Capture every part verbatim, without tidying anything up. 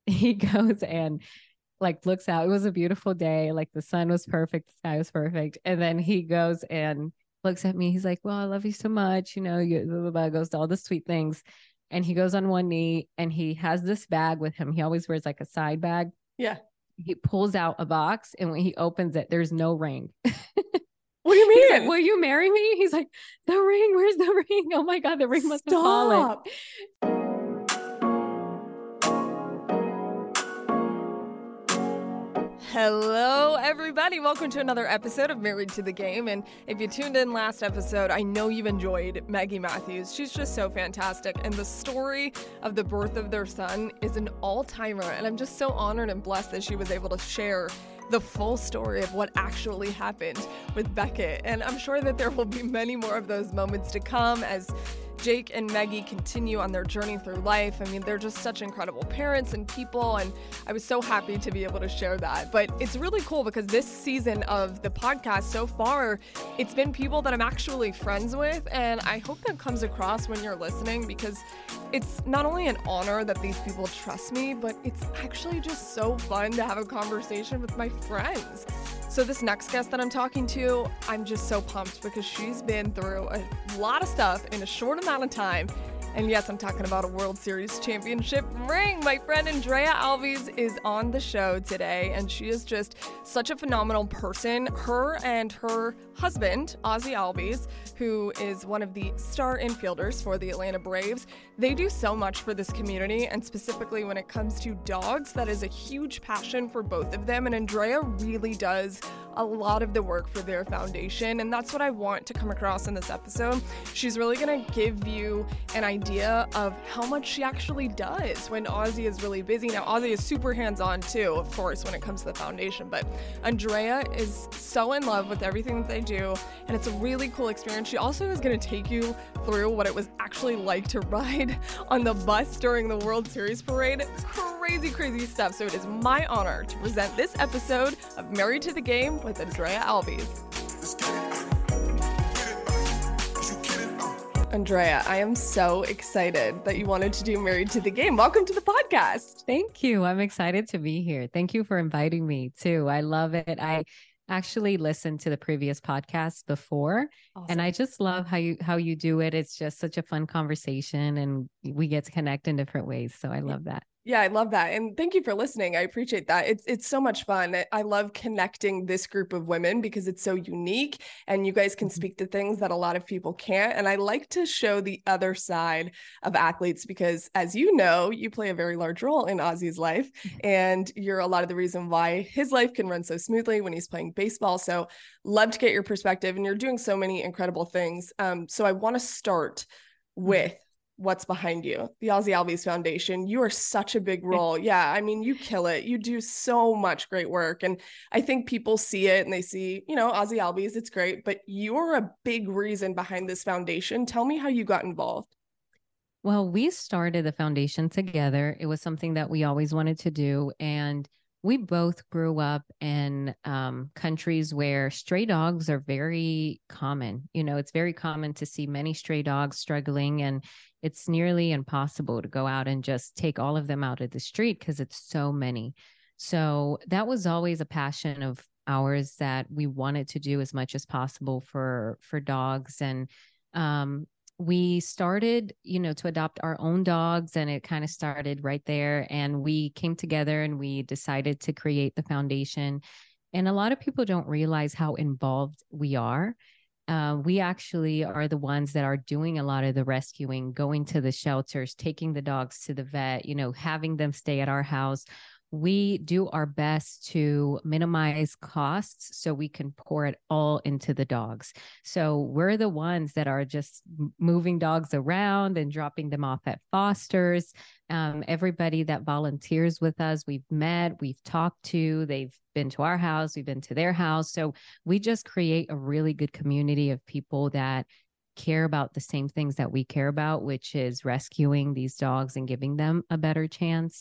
he goes and like looks out. It was a beautiful day. Like the sun was perfect. The sky was perfect. And then he goes and looks at me. He's like, well, I love you so much. You know, you blah, blah, blah, goes to all the sweet things. And he goes on one knee and he has this bag with him. He always wears like a side bag. Yeah. He pulls out a box and when he opens it, there's no ring. What do you mean? He's like, will you marry me? He's like, the ring, where's the ring? Oh my God, the ring must have fallen. Hello, everybody. Welcome to another episode of Married to the Game. And if you tuned in last episode, I know you've enjoyed Maggie Matthews. She's just so fantastic. And the story of the birth of their son is an all-timer. And I'm just so honored and blessed that she was able to share the full story of what actually happened with Beckett. And I'm sure that there will be many more of those moments to come as Jake and Maggie continue on their journey through life. I mean, they're just such incredible parents and people, and I was so happy to be able to share that. But it's really cool because this season of the podcast so far, it's been people that I'm actually friends with, and I hope that comes across when you're listening because it's not only an honor that these people trust me, but it's actually just so fun to have a conversation with my friends. So this next guest that I'm talking to, I'm just so pumped because she's been through a lot of stuff in a short amount of time. And yes, I'm talking about a World Series championship ring. My friend Andrea Alves is on the show today, and she is just such a phenomenal person. Her and her husband, Ozzie Albies, who is one of the star infielders for the Atlanta Braves, they do so much for this community, and specifically when it comes to dogs, that is a huge passion for both of them, and Andrea really does a lot of the work for their foundation, and that's what I want to come across in this episode. She's really going to give you an idea of how much she actually does when Ozzie is really busy. Now, Ozzie is super hands-on too, of course, when it comes to the foundation, but Andrea is so in love with everything that they do, and it's a really cool experience. She also is going to take you through what it was actually like to ride on the bus during the World Series parade. Crazy, crazy stuff. So it is my honor to present this episode of Married to the Game with Andrea Alves. Andrea, I am so excited that you wanted to do Married to the Game. Welcome to the podcast. Thank you. I'm excited to be here. Thank you for inviting me too. I love it. I actually listened to the previous podcast before, awesome. And I just love how you how you do it. It's just such a fun conversation and we get to connect in different ways. So I love that. Yeah, I love that. And thank you for listening. I appreciate that. It's it's so much fun. I love connecting this group of women because it's so unique and you guys can mm-hmm. speak to things that a lot of people can't. And I like to show the other side of athletes because, as you know, you play a very large role in Ozzie's life and you're a lot of the reason why his life can run so smoothly when he's playing baseball. So love to get your perspective and you're doing so many incredible things. Um, so I want to start with what's behind you, the Ozzie Albies Foundation. You are such a big role. Yeah, I mean, you kill it. You do so much great work. And I think people see it and they see, you know, Ozzie Albies, it's great, but you're a big reason behind this foundation. Tell me how you got involved. Well, we started the foundation together. It was something that we always wanted to do. And we both grew up in um, countries where stray dogs are very common. You know, it's very common to see many stray dogs struggling, and it's nearly impossible to go out and just take all of them out of the street because it's so many. So that was always a passion of ours that we wanted to do as much as possible for, for dogs. And um, we started, you know, to adopt our own dogs, and it kind of started right there. And we came together and we decided to create the foundation. And a lot of people don't realize how involved we are. Uh, we actually are the ones that are doing a lot of the rescuing, going to the shelters, taking the dogs to the vet, you know, having them stay at our house. We do our best to minimize costs so we can pour it all into the dogs. So we're the ones that are just moving dogs around and dropping them off at fosters. Um, everybody that volunteers with us, we've met, we've talked to, they've been to our house, we've been to their house. So we just create a really good community of people that care about the same things that we care about, which is rescuing these dogs and giving them a better chance.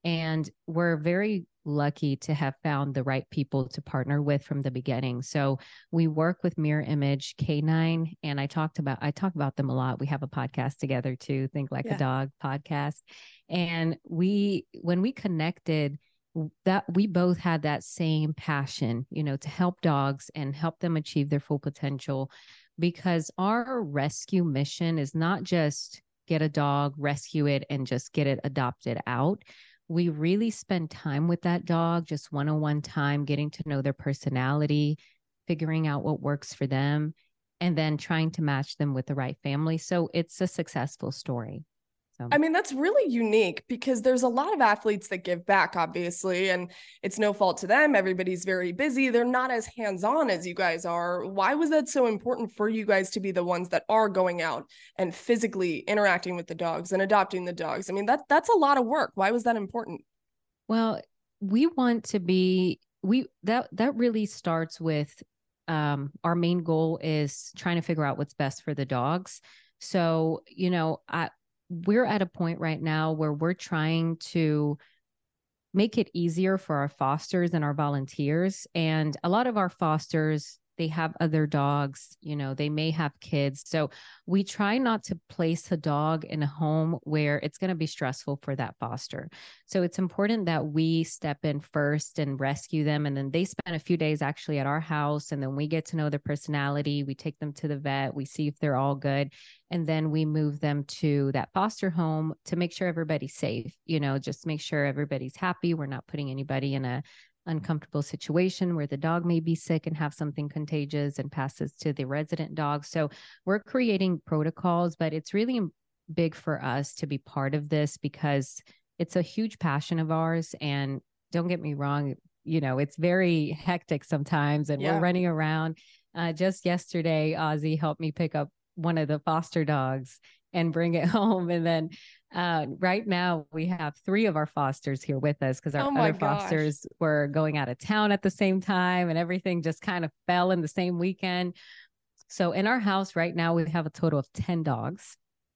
And we're very lucky to have found the right people to partner with from the beginning. So we work with Mirror Image Canine, and I talked about I talk about them a lot. We have a podcast together too, Think Like Yeah. a Dog podcast. And we when we connected, that we both had that same passion, you know, to help dogs and help them achieve their full potential, because our rescue mission is not just get a dog, rescue it, and just get it adopted out. We really spend time with that dog, just one-on-one time, getting to know their personality, figuring out what works for them, and then trying to match them with the right family. So it's a successful story. So. I mean, that's really unique because there's a lot of athletes that give back, obviously, and it's no fault to them. Everybody's very busy. They're not as hands-on as you guys are. Why was that so important for you guys to be the ones that are going out and physically interacting with the dogs and adopting the dogs? I mean, that that's a lot of work. Why was that important? Well, we want to be, we, that, that really starts with, um, our main goal is trying to figure out what's best for the dogs. So, you know, I, we're at a point right now where we're trying to make it easier for our fosters and our volunteers. And a lot of our fosters, they have other dogs, you know, they may have kids. So we try not to place a dog in a home where it's going to be stressful for that foster. So it's important that we step in first and rescue them. And then they spend a few days actually at our house. And then we get to know their personality. We take them to the vet. We see if they're all good. And then we move them to that foster home to make sure everybody's safe, you know, just make sure everybody's happy. We're not putting anybody in a uncomfortable situation where the dog may be sick and have something contagious and passes to the resident dog. So we're creating protocols, but it's really big for us to be part of this because it's a huge passion of ours. And don't get me wrong, you know, it's very hectic sometimes and yeah. we're running around. Uh, just yesterday, Ozzy helped me pick up one of the foster dogs and bring it home. And then uh, right now we have three of our fosters here with us because our oh other gosh. fosters were going out of town at the same time and everything just kind of fell in the same weekend. So in our house right now, we have a total of ten dogs,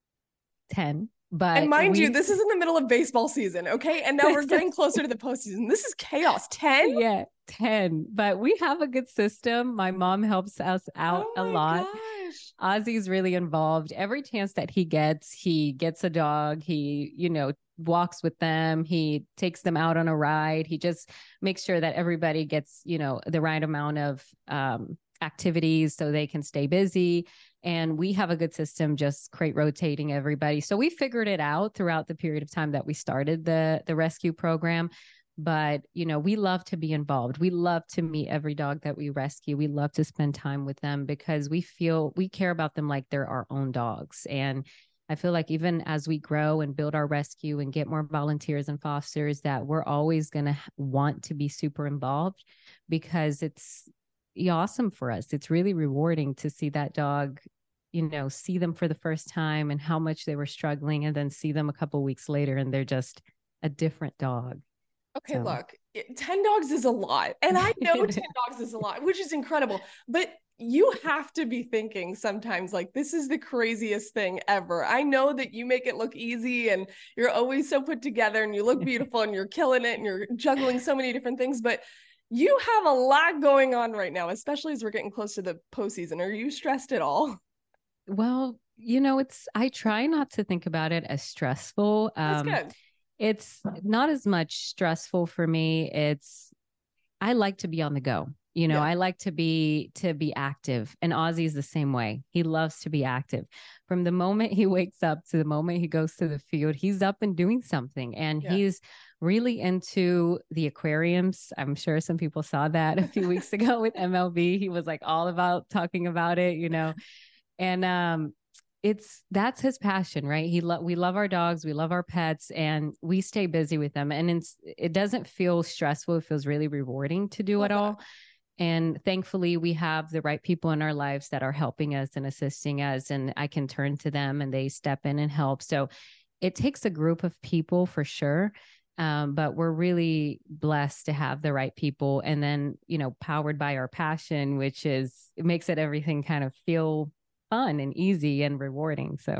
ten. But and mind we... you, this is in the middle of baseball season. Okay. And now we're getting closer to the postseason. This is chaos. ten? Yeah, ten. But we have a good system. My mom helps us out oh a lot. Gosh. Ozzy's really involved. Every chance that he gets, he gets a dog. He, you know, walks with them. He takes them out on a ride. He just makes sure that everybody gets, you know, the right amount of um, activities so they can stay busy. And we have a good system, just crate rotating everybody. So we figured it out throughout the period of time that we started the, the rescue program. But, you know, we love to be involved. We love to meet every dog that we rescue. We love to spend time with them because we feel we care about them like they're our own dogs. And I feel like even as we grow and build our rescue and get more volunteers and fosters, that we're always going to want to be super involved because it's awesome for us. It's really rewarding to see that dog, you know, see them for the first time and how much they were struggling, and then see them a couple weeks later and they're just a different dog. Okay, so. Look, ten dogs is a lot. And I know ten dogs is a lot, which is incredible. But you have to be thinking sometimes like, this is the craziest thing ever. I know that you make it look easy and you're always so put together and you look beautiful and you're killing it and you're juggling so many different things. But you have a lot going on right now, especially as we're getting close to the postseason. Are you stressed at all? Well, you know, it's, I try not to think about it as stressful. Um, That's good. It's not as much stressful for me. It's, I like to be on the go. You know, yeah. I like to be, to be active, and Ozzy's the same way. He loves to be active from the moment he wakes up to the moment he goes to the field. He's up and doing something, and yeah. he's really into the aquariums. I'm sure some people saw that a few weeks ago with M L B. He was like all about talking about it, you know, and, um, it's that's his passion, right? He lo- we love our dogs, we love our pets, and we stay busy with them. And it's, it doesn't feel stressful. It feels really rewarding to do it all. And thankfully, we have the right people in our lives that are helping us and assisting us, and I can turn to them and they step in and help. So it takes a group of people for sure. Um, but we're really blessed to have the right people, and then, you know, powered by our passion, which is, it makes it everything kind of feel fun and easy and rewarding. So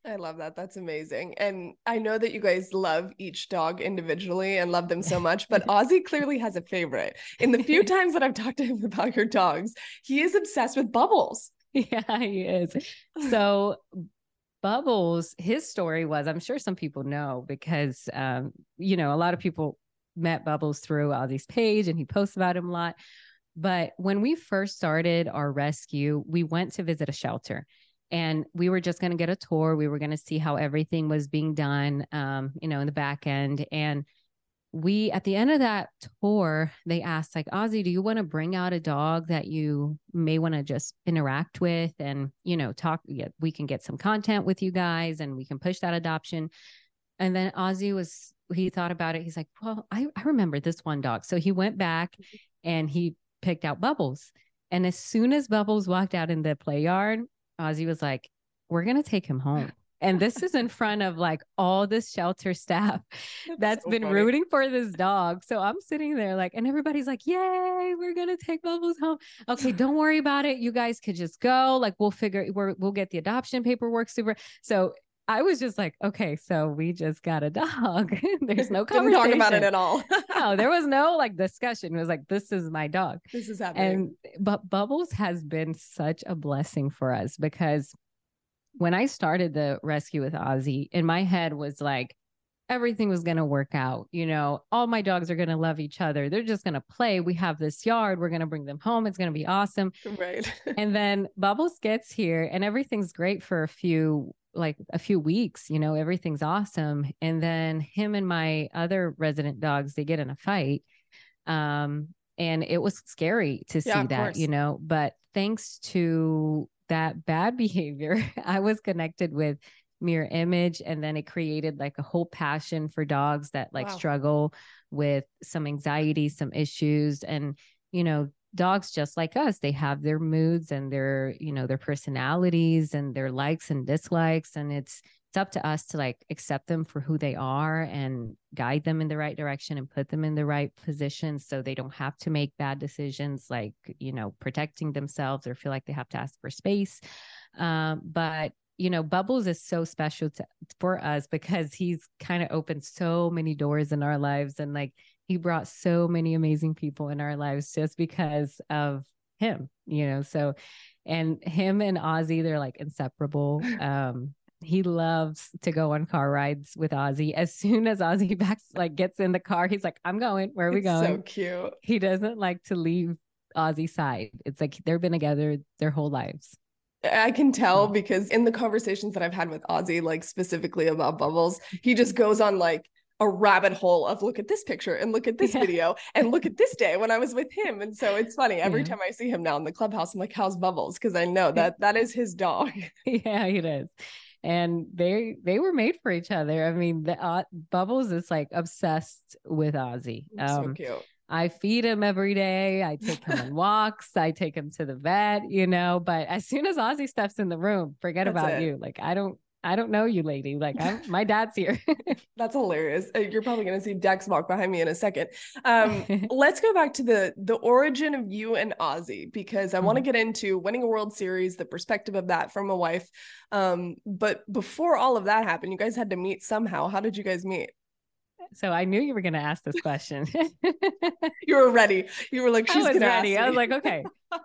I love that. That's amazing. And I know that you guys love each dog individually and love them so much, but Ozzy clearly has a favorite. In the few times that I've talked to him about your dogs, he is obsessed with Bubbles. Yeah, he is. So Bubbles, his story was, I'm sure some people know because, um, you know, a lot of people met Bubbles through Ozzy's page and he posts about him a lot. But when we first started our rescue, we went to visit a shelter. And we were just going to get a tour. We were going to see how everything was being done, um, you know, in the back end. And we, at the end of that tour, they asked like, Ozzy, do you want to bring out a dog that you may want to just interact with and, you know, talk, yeah, we can get some content with you guys and we can push that adoption. And then Ozzy was, he thought about it. He's like, well, I, I remember this one dog. So he went back and he picked out Bubbles. And as soon as Bubbles walked out in the play yard, Ozzy was like, we're going to take him home. And this is in front of like all this shelter staff that's, that's so been funny. Rooting for this dog. So I'm sitting there like, and everybody's like, yay, we're going to take Bubbles home. Okay, don't worry about it. You guys could just go. Like we'll figure, we're, we'll get the adoption paperwork super. So I was just like, okay, so we just got a dog. There's no conversation. Didn't talk about it at all. No, there was no like discussion. It was like, this is my dog. This is happening. And, but Bubbles has been such a blessing for us because when I started the rescue with Ozzy, in my head was like, everything was going to work out. You know, all my dogs are going to love each other. They're just going to play. We have this yard. We're going to bring them home. It's going to be awesome. Right. And then Bubbles gets here and everything's great for a few like a few weeks, you know, everything's awesome. And then him and my other resident dogs, they get in a fight. Um, and it was scary to see yeah, that, course. You know, but thanks to that bad behavior, I was connected with Mirror Image. And then it created like a whole passion for dogs that like wow. struggle with some anxiety, some issues. And, you know, dogs just like us, they have their moods and their, you know, their personalities and their likes and dislikes. And it's, it's up to us to like accept them for who they are and guide them in the right direction and put them in the right position so they don't have to make bad decisions like, you know, protecting themselves or feel like they have to ask for space. Um, but you know, Bubbles is so special to, for us because he's kind of opened so many doors in our lives. And like, he brought so many amazing people in our lives just because of him, you know? So, and him and Ozzy, they're like inseparable. Um, he loves to go on car rides with Ozzy. As soon as Ozzy backs, like gets in the car, he's like, I'm going, where are we it's going? So cute. He doesn't like to leave Ozzy's side. It's like, they've been together their whole lives. I can tell because in the conversations that I've had with Ozzy, like specifically about Bubbles, he just goes on like a rabbit hole of look at this picture and look at this yeah. video and look at this day when I was with him. And so it's funny. Every yeah. time I see him now in the clubhouse, I'm like, how's Bubbles? Because I know that that is his dog. Yeah, it is. And they they were made for each other. I mean, the uh, Bubbles is like obsessed with Ozzy. Um, so cute. I feed him every day. I take him on walks. I take him to the vet, you know, but as soon as Ozzy steps in the room, forget That's about it. You. Like, I don't, I don't know you, lady. Like, I'm, my dad's here. That's hilarious. You're probably going to see Dex walk behind me in a second. Um, let's go back to the, the origin of you and Ozzy, because I mm-hmm. want to get into winning a World Series, the perspective of that from a wife. Um, but before all of that happened, you guys had to meet somehow. How did you guys meet? So I knew you were going to ask this question. You were ready. You were like, she's going to ask me. I was like, okay.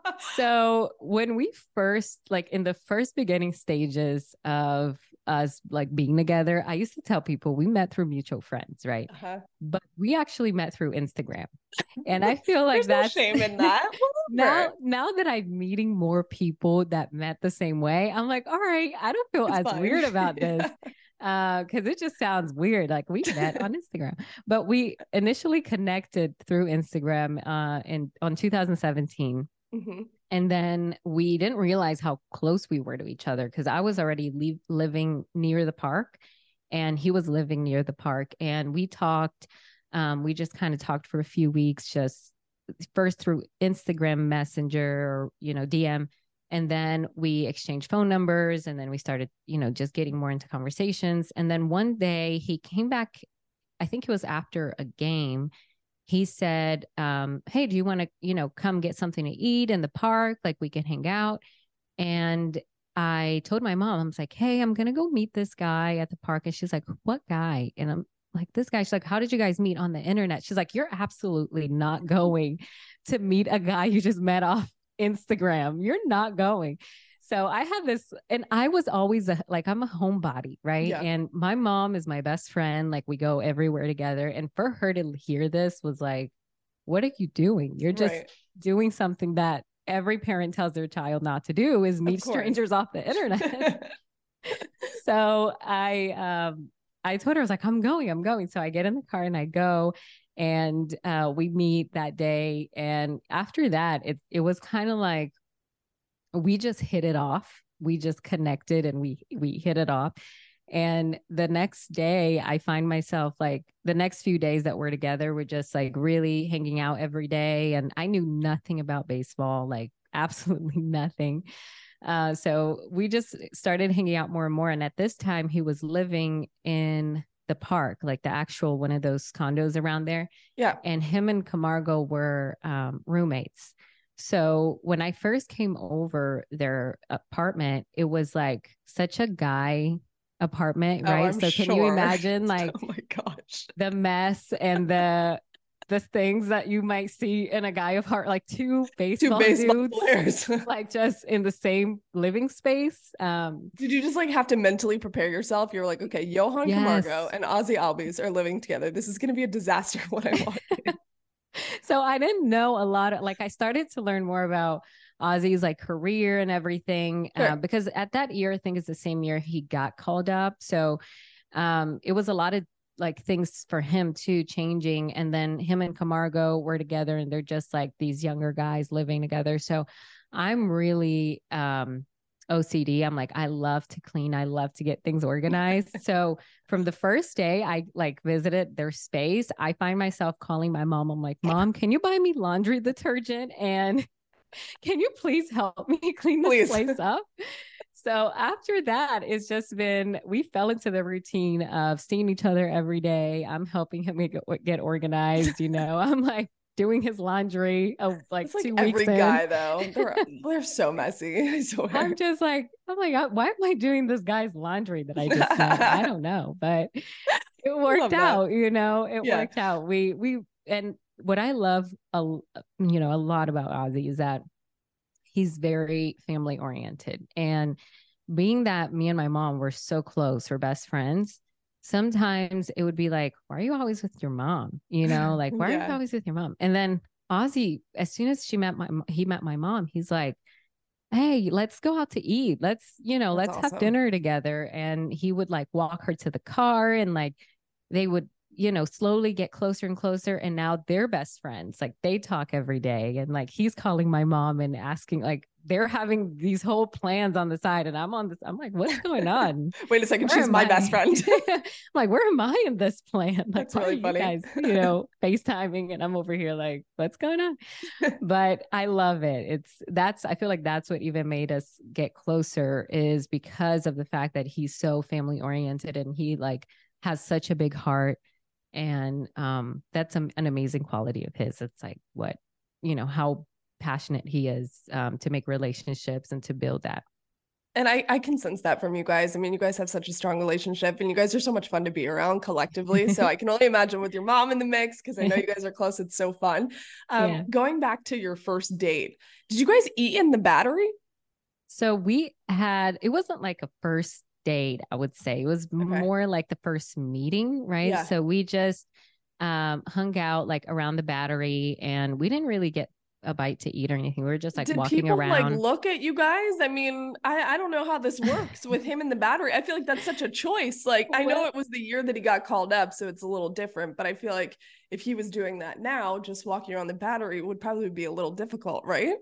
So when we first, like in the first beginning stages of us like being together, I used to tell people we met through mutual friends, right? Uh-huh. But we actually met through Instagram. And I feel like that's no shame in that. now, now that I'm meeting more people that met the same way, I'm like, all right, I don't feel it's as fine. Weird about this. Yeah. Uh, cause it just sounds weird. Like we met on Instagram, but we initially connected through Instagram, uh, in, on two thousand seventeen. Mm-hmm. And then we didn't realize how close we were to each other. Cause I was already le- living near the park and he was living near the park. And we talked, um, we just kind of talked for a few weeks, just first through Instagram Messenger or, you know, D M. And then we exchanged phone numbers and then we started, you know, just getting more into conversations. And then one day he came back, I think it was after a game. He said, um, hey, do you want to, you know, come get something to eat in the park? Like we can hang out. And I told my mom, I was like, hey, I'm going to go meet this guy at the park. And she's like, what guy? And I'm like, this guy. She's like, how did you guys meet on the internet? She's like, you're absolutely not going to meet a guy you just met off Instagram. You're not going. So I had this, and I was always a, like, I'm a homebody, right? Yeah. And my mom is my best friend. Like we go everywhere together. And for her to hear this was like, what are you doing? You're just Right. doing something that every parent tells their child not to do, is meet strangers off the internet. So I, um, I told her, I was like, I'm going, I'm going. So I get in the car and I go, and uh, we meet that day. And after that, it, it was kind of like, we just hit it off. We just connected and we, we hit it off. And the next day I find myself like the next few days that we're together, we're just like really hanging out every day. And I knew nothing about baseball, like absolutely nothing. Uh, so we just started hanging out more and more. And at this time he was living in the park, like the actual one of those condos around there. Yeah. And him and Camargo were um, roommates. So when I first came over their apartment, it was like such a guy apartment, right? Oh, so can sure. you imagine like oh my gosh, the mess and the the things that you might see in a guy of heart, like two baseball, two baseball dudes, players, like just in the same living space. Um, Did you just like have to mentally prepare yourself? You're like, okay, Johan yes. Camargo and Ozzy Albies are living together. This is going to be a disaster when I walk in. So I didn't know a lot of, like, I started to learn more about Ozzy's like career and everything, Sure. uh, because at that year, I think it's the same year he got called up. So um, it was a lot of like things for him too changing. And then him and Camargo were together, and they're just like these younger guys living together. So I'm really um, O C D. I'm like, I love to clean. I love to get things organized. So from the first day I like visited their space, I find myself calling my mom. I'm like, Mom, can you buy me laundry detergent? And can you please help me clean this Please. place up? So after that, it's just been, we fell into the routine of seeing each other every day. I'm helping him get, get organized. You know, I'm like doing his laundry of like it's like two every weeks guy in. though. They're, they're so messy. I swear. I'm just like, oh my God, why am I doing this guy's laundry that I just met? I don't know, but it worked out, you know, it yeah. worked out. We, we, and what I love, a, you know, a lot about Ozzy is that he's very family oriented. And being that me and my mom were so close, we're best friends, sometimes it would be like, why are you always with your mom? You know, like, why yeah. are you always with your mom? And then Ozzy, as soon as she met my, he met my mom, he's like, hey, let's go out to eat. Let's, you know, That's let's awesome. have dinner together. And he would like walk her to the car, and like, they would, you know, slowly get closer and closer. And now they're best friends. Like they talk every day. And like, he's calling my mom and asking, like, they're having these whole plans on the side. And I'm on this, I'm like, what's going on? Wait a second. Where she's my I? best friend. I'm like, where am I in this plan? Like, That's really funny. You guys, you know, FaceTiming, and I'm over here like, what's going on? But I love it. It's that's, I feel like that's what even made us get closer, is because of the fact that he's so family oriented, and he like has such a big heart. And um, that's a, an amazing quality of his. It's like what, you know, how passionate he is um, to make relationships and to build that. And I, I can sense that from you guys. I mean, you guys have such a strong relationship, and you guys are so much fun to be around collectively. So I can only imagine with your mom in the mix, because I know you guys are close. It's so fun. Um, yeah. Going back to your first date, did you guys eat in the Battery? So we had, it wasn't like a first date, I would say. It was okay. more like the first meeting, right? Yeah. So we just um, hung out like around the Battery, and we didn't really get a bite to eat or anything. We were just like Did walking people, around. Like look at you guys. I mean, I, I don't know how this works with him in the Battery. I feel like that's such a choice. Like I know it was the year that he got called up, so it's a little different, but I feel like if he was doing that now, just walking around the Battery would probably be a little difficult, right?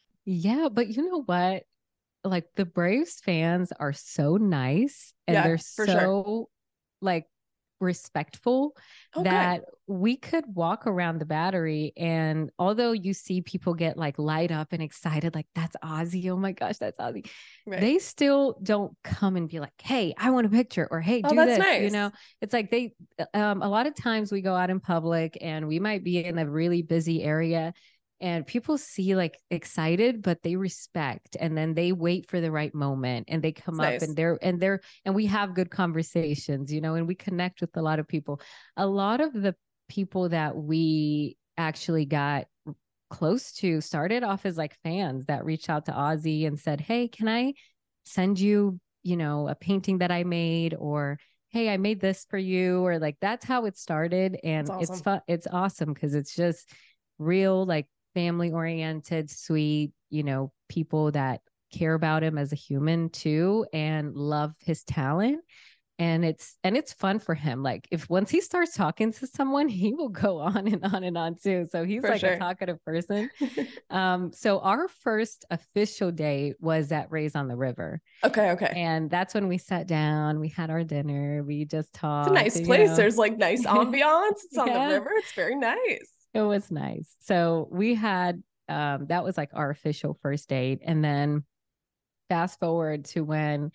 Yeah, but you know what? Like the Braves fans are so nice, and yeah, they're so sure. like respectful oh, that good. we could walk around the Battery, and although you see people get like light up and excited, like that's Ozzy, oh my gosh, that's Ozzy, right. they still don't come and be like, hey, I want a picture, or hey, do oh, this nice. You know, it's like they um a lot of times we go out in public and we might be in a really busy area, and people see like excited, but they respect, and then they wait for the right moment, and they come That's up nice. and they're and they're and we have good conversations, you know, and we connect with a lot of people. A lot of the people that we actually got close to started off as like fans that reached out to Ozzy and said, "Hey, can I send you, you know, a painting that I made?" Or, "Hey, I made this for you." Or like, that's how it started. And That's it's awesome. fun. It's awesome because it's just real, like family oriented, sweet, you know, people that care about him as a human too and love his talent. And it's and it's fun for him. Like, if once he starts talking to someone, he will go on and on and on too. So he's For like a sure. talkative person. Um, so our first official date was at Rays on the River. Okay, okay. And that's when we sat down, we had our dinner, we just It's a talked. nice and, you place. know, There's like nice ambiance. It's on the yeah, river. It's very nice. it was nice. So we had um that was like our official first date. And then fast forward to when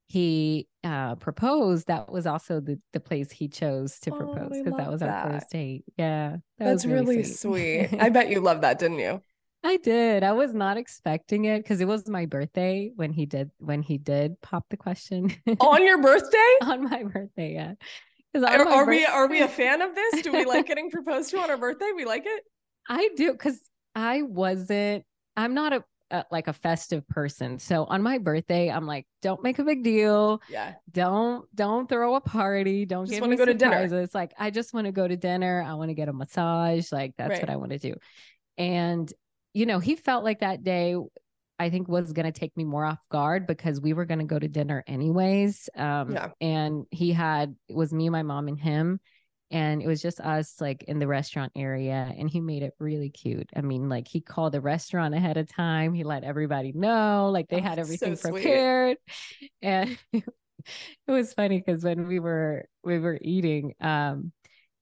he uh proposed, that was also the, the place he chose to Oh, propose I because that love was our that. first date. Yeah, that That's was really really sweet. sweet. I bet you love that, didn't you? I did. I was not expecting it because it was my birthday when he did when he did pop the question. On your birthday? On my birthday, yeah. Because on Are, my are birthday, we are we a fan of this? Do we like getting proposed to on our birthday? We like it? I do because I wasn't. I'm not a, a like a festive person. So on my birthday, I'm like, don't make a big deal. Yeah. Don't don't throw a party. Don't Just give want to me go to dinner. surprises. Like, I just want to go to dinner. I want to get a massage. Like, that's Right. what I want to do. And you know, he felt like that day, I think, was going to take me more off guard because we were going to go to dinner anyways. Um, Yeah. and he had, it was me, my mom, and him. And it was just us like in the restaurant area. And he made it really cute. I mean, like, he called the restaurant ahead of time. He let everybody know, like, they Oh, had it's everything so sweet. prepared. And it was funny because when we were, we were eating, um,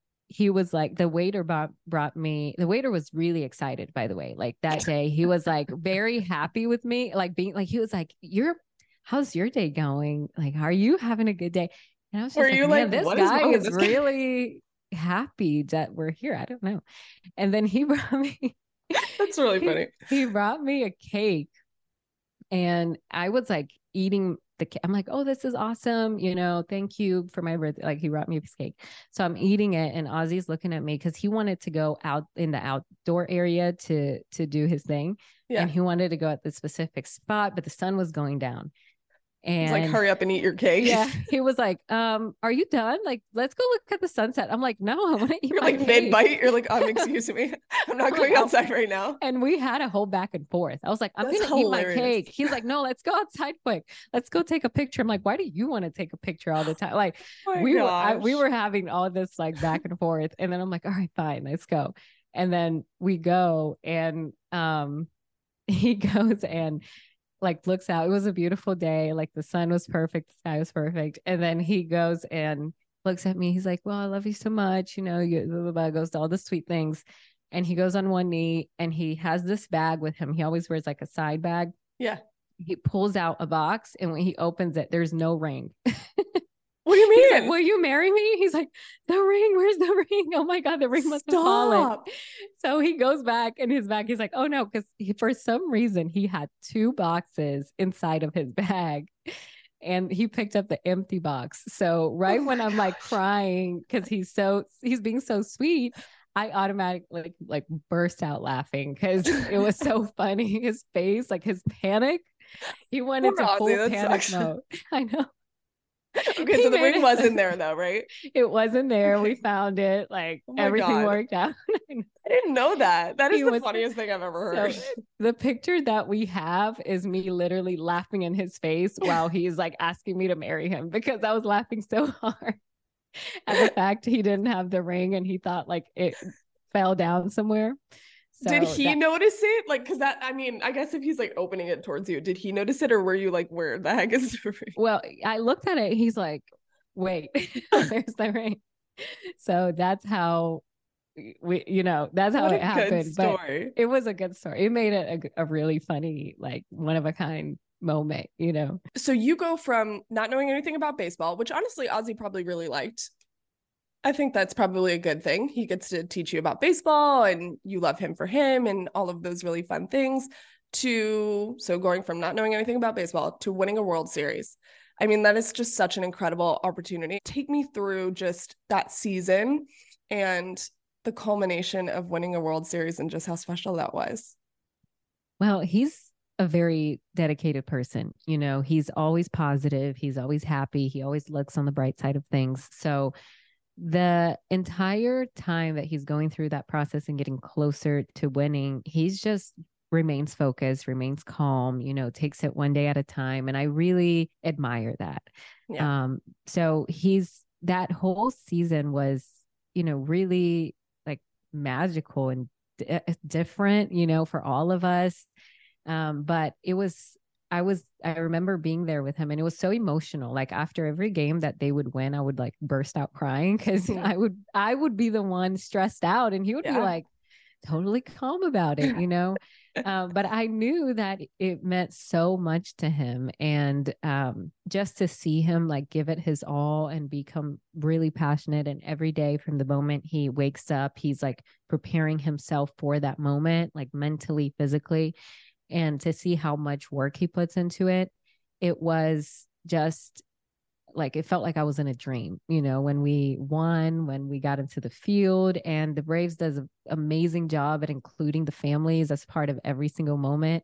he was like, the waiter brought, brought me, the waiter was really excited, by the way. Like, that day, he was like very happy with me, like being like, he was like, "You're, how's your day going? Like, are you having a good day?" And I was Were just like, you man, like, this what is guy wrong with is this guy? really happy that we're here. I don't know. And then he brought me, That's really he, funny. he brought me a cake. And I was like eating the cake. I'm like, "Oh, this is awesome. You know, thank you for my birthday." Like, he brought me a piece of cake. So I'm eating it, and Ozzy's looking at me because he wanted to go out in the outdoor area to to do his thing. Yeah. And he wanted to go at the specific spot, but the sun was going down. It's like, And hurry up and eat your cake. yeah, he was like, um, "Are you done? Like, let's go look at the sunset." I'm like, "No, I want to eat You're my like cake." mid bite. You're like, um, excuse me. I'm not I'm going like, "Oh." outside right now. And we had a whole back and forth. I was like, "I'm That's going to eat my hilarious. cake." He's like, "No, let's go outside quick. Let's go take a picture." I'm like, "Why do you want to take a picture all the time?" Like, Oh my we were, I, gosh. we were having all this like back and forth. And then I'm like, "All right, fine, let's go." And then we go, and um, he goes and like looks out. It was a beautiful day. Like, the sun was perfect. The sky was perfect. And then he goes and looks at me. He's like, "Well, I love you so much." You know, you blah, blah, blah, goes to all the sweet things. And he goes on one knee, and he has this bag with him. He always wears like a side bag. Yeah. He pulls out a box, and when he opens it, there's no ring. What do you He's mean? like, "Will you marry me?" He's like, "The ring, where's the ring? Oh my God, the ring must have fallen." Stop. So he goes back in his bag. He's like, "Oh no," because for some reason he had two boxes inside of his bag. And he picked up the empty box. So right Oh when my I'm like gosh. crying because he's so he's being so sweet, I automatically like, like burst out laughing because it was so funny. His face, like his panic, he went Poor into Ozzy, full that panic sucks. mode. I know. Okay, He so the made ring was it. in there though, right? It wasn't there. We Okay. found it. Like, Oh my everything God. worked out. I didn't know that. That is He the was funniest thing I've ever heard. so the picture that we have is me literally laughing in his face while he's like asking me to marry him because I was laughing so hard at the fact he didn't have the ring and he thought like it fell down somewhere. So Did he that, notice it? Like, cause that, I mean, I guess if he's like opening it towards you, did he notice it or were you like, where the heck is the ring? well, I looked at it. He's like, "Wait, there's the ring." So that's how we, you know, that's how What it a good happened. But story. it was a good story. It made it a, a really funny, like, one of a kind moment, you know. So you go from not knowing anything about baseball, which honestly Ozzy probably really liked, I think that's probably a good thing. He gets to teach you about baseball and you love him for him and all of those really fun things to, so going from not knowing anything about baseball to winning a World Series. I mean, that is just such an incredible opportunity. Take me through just that season and the culmination of winning a World Series and just how special that was. Well, he's a very dedicated person. You know, he's always positive. He's always happy. He always looks on the bright side of things. So the entire time that he's going through that process and getting closer to winning, he's just remains focused, remains calm, you know, takes it one day at a time. And I really admire that. Yeah. Um, so he's, that whole season was, you know, really like magical and d- different, you know, for all of us. Um, but it was, I was, I remember being there with him and it was so emotional. Like after every game that they would win, I would like burst out crying because I would, I would be the one stressed out and he would yeah. be like totally calm about it, you know? um, but I knew that it meant so much to him. And um, just to see him like give it his all and become really passionate. And every day from the moment he wakes up, he's like preparing himself for that moment, like mentally, physically. And to see how much work he puts into it, it was just like, it felt like I was in a dream, you know, when we won, when we got into the field. And the Braves does an amazing job at including the families as part of every single moment.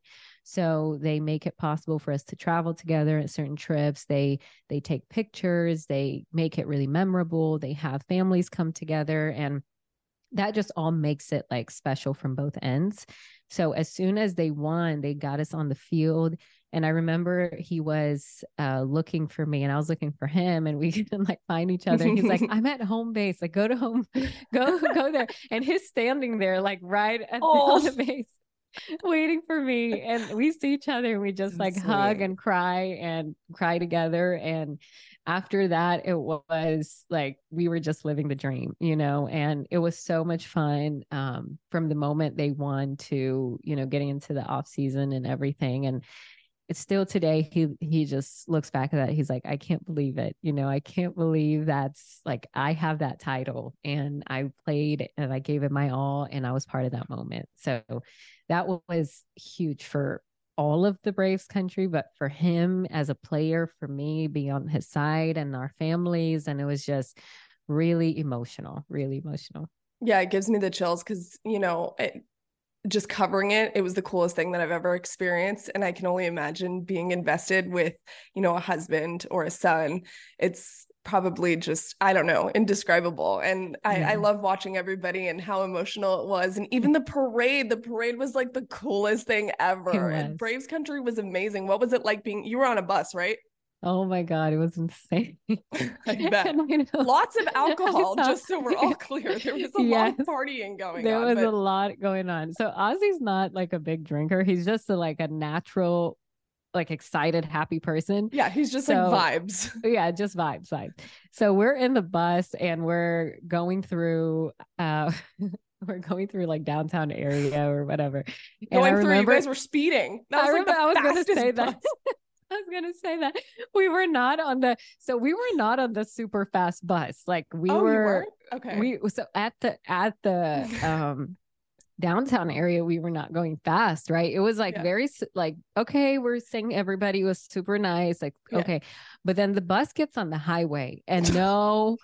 So they make it possible for us to travel together at certain trips. They, they take pictures, they make it really memorable. They have families come together, and that just all makes it like special from both ends. So as soon as they won, they got us on the field. And I remember he was uh, looking for me and I was looking for him, and we could like find each other. And he's like, I'm at home base. Like, go to home, go, go there. And he's standing there like right at oh. the, on the base waiting for me. And we see each other and we just so like sweet. hug and cry and cry together. And after that, it was like we were just living the dream, you know, and it was so much fun um, from the moment they won to, you know, getting into the off season and everything. And it's still today, he he just looks back at that. He's like, I can't believe it. You know, I can't believe that's like, I have that title and I played and I gave it my all and I was part of that moment. So that was huge for all of the Braves country, but for him as a player, for me being on his side and our families. And it was just really emotional, really emotional. Yeah, it gives me the chills because, you know, it, just covering it, it was the coolest thing that I've ever experienced. And I can only imagine being invested with, you know, a husband or a son. It's probably just, I don't know, indescribable. And I, yeah. I love watching everybody and how emotional it was. And even the parade, the parade was like the coolest thing ever. And Braves country was amazing. What was it like being, you were on a bus, right? Oh my God, it was insane. I bet. I Lots of alcohol, just so we're all clear. There was a yes, lot of partying going there on. There was but... a lot going on. So Ozzy's not like a big drinker. He's just a, like a natural, like excited, happy person. Yeah, he's just so, like vibes. Yeah, just vibes, vibes. So we're in the bus and we're going through uh we're going through like downtown area or whatever. And going I through, remember, you guys were speeding. That was I like remember, the I was fastest gonna say bus. that. I was gonna say that we were not on the so we were not on the super fast bus. Like we oh, were you weren't? Okay. We so at the at the um downtown area, we were not going fast, right? It was like yeah. very like, okay, we're saying everybody was super nice, like yeah. okay. But then the bus gets on the highway and no,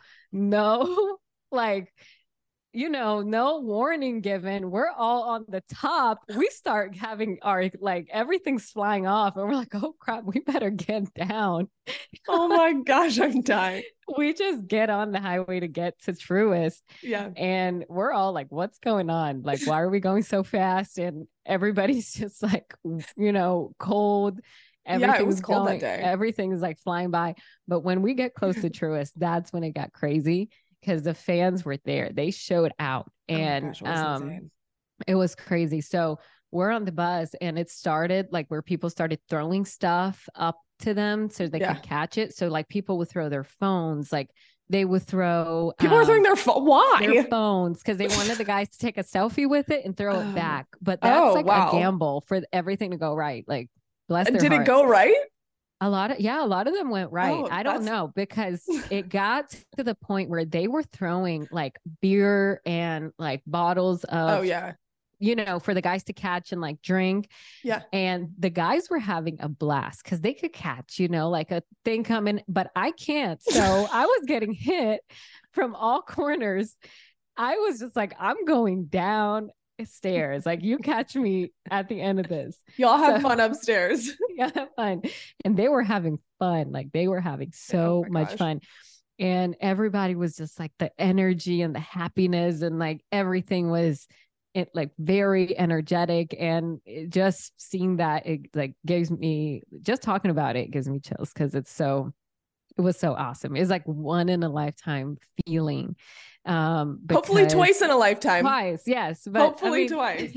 no, like you know, no warning given. We're all on the top. We start having our, like, everything's flying off. And we're like, oh, crap, we better get down. Oh, my gosh, I'm dying. We just get on the highway to get to Truist. Yeah. And we're all like, what's going on? Like, why are we going so fast? And everybody's just like, you know, cold. Everything's yeah, it was cold going, that day. Everything's like flying by. But when we get close to Truist, that's when it got crazy. Because the fans were there. They showed out. And oh gosh, um, insane. It was crazy. So we're on the bus and it started like where people started throwing stuff up to them so they yeah. could catch it. So like people would throw their phones, like they would throw. People um, were throwing their phone. Why? Their phones. Because they wanted the guys to take a selfie with it and throw it back. But that's oh, like wow. a gamble for everything to go right. Like bless their Did hearts. it go right? A lot of, yeah, a lot of them went right. Oh, I don't that's- know, because it got to the point where they were throwing like beer and like bottles of, Oh yeah. you know, for the guys to catch and like drink. Yeah. And the guys were having a blast because they could catch, you know, like a thing coming, but I can't. So I was getting hit from all corners. I was just like, I'm going down stairs. Like, you catch me at the end of this. Y'all have So- fun upstairs. Yeah, fun. And they were having fun. Like, they were having so Oh my much gosh. fun. And everybody was just like, the energy and the happiness and like everything was it like very energetic. And it just seeing that, it like gives me, just talking about it gives me chills, because it's so, it was so awesome. It's like one in a lifetime feeling. Um, Hopefully because- twice in a lifetime. Twice, yes. But Hopefully I mean, twice.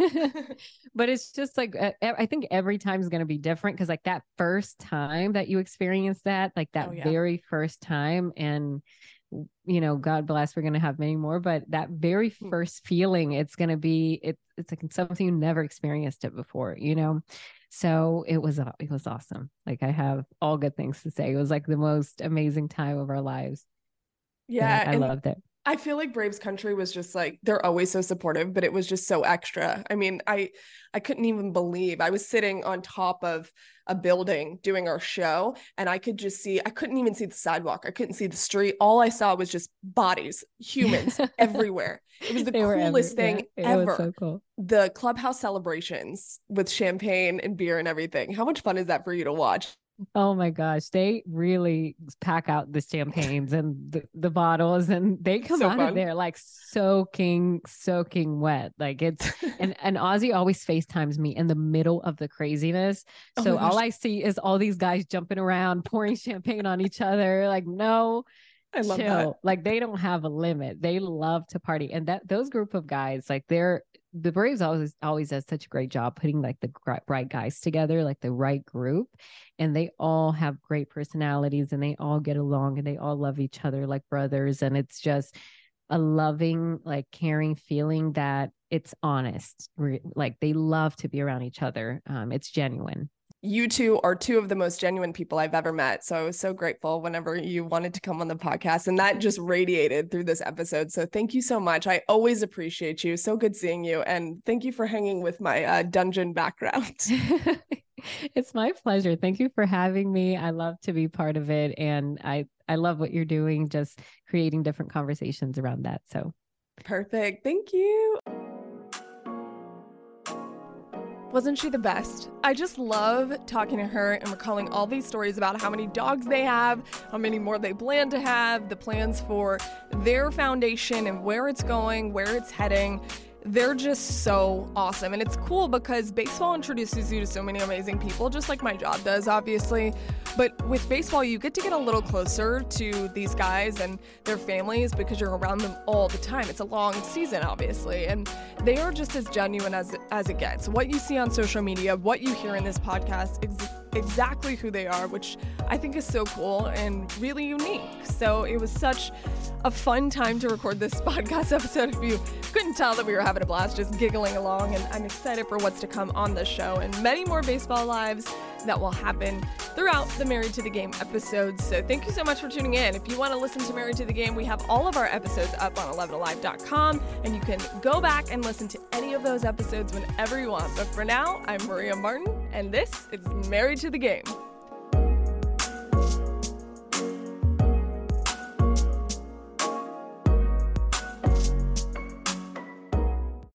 but it's just like, uh, I think every time is going to be different, because like that first time that you experience that, like that Oh, yeah. very first time, and you know, God bless, we're going to have many more, but that very Hmm. first feeling, it's going to be, it, it's like something you never experienced it before, you know? So it was, it was awesome. Like, I have all good things to say. It was like the most amazing time of our lives. Yeah. I, I and loved it. I feel like Braves Country was just like, they're always so supportive, but it was just so extra. I mean, I I couldn't even believe I was sitting on top of a building doing our show, and I could just see, I couldn't even see the sidewalk. I couldn't see the street. All I saw was just bodies, humans everywhere. It was the They were coolest every- thing yeah, it ever. was so cool. The clubhouse celebrations with champagne and beer and everything. How much fun is that for you to watch? Oh my gosh, they really pack out the champagnes and the, the bottles, and they come So out fun. of there like soaking, soaking wet. Like, it's and and Ozzy always FaceTimes me in the middle of the craziness. Oh So my all gosh. I see is all these guys jumping around, pouring champagne on each other. Like, no, I love chill. that. Like, they don't have a limit. They love to party. And that those group of guys, like, they're the Braves always always does such a great job putting like the gr- right guys together, like the right group, and they all have great personalities, and they all get along, and they all love each other like brothers, and it's just a loving, like, caring feeling that it's honest. Re- like, they love to be around each other. Um, it's genuine. You two are two of the most genuine people I've ever met. So I was so grateful whenever you wanted to come on the podcast, and that just radiated through this episode. So thank you so much. I always appreciate you. So good seeing you. And thank you for hanging with my uh, dungeon background. It's my pleasure. Thank you for having me. I love to be part of it. And I, I love what you're doing, just creating different conversations around that. So Perfect. Thank you. Wasn't she the best? I just love talking to her and recalling all these stories about how many dogs they have, how many more they plan to have, the plans for their foundation and where it's going, where it's heading. They're just so awesome. And it's cool because baseball introduces you to so many amazing people, just like my job does, obviously. But with baseball, you get to get a little closer to these guys and their families because you're around them all the time. It's a long season, obviously. And they are just as genuine as, as it gets. What you see on social media, what you hear in this podcast, ex- exactly who they are, which I think is so cool and really unique. So it was such a fun time to record this podcast episode. If you couldn't tell that we were having a blast, just giggling along, and I'm excited for what's to come on this show and many more baseball lives that will happen throughout the Married to the Game episodes. So thank you so much for tuning in. If you want to listen to Married to the Game, we have all of our episodes up on eleven alive dot com, and you can go back and listen to any of those episodes whenever you want. But for now, I'm Maria Martin, and this is Married to the Game.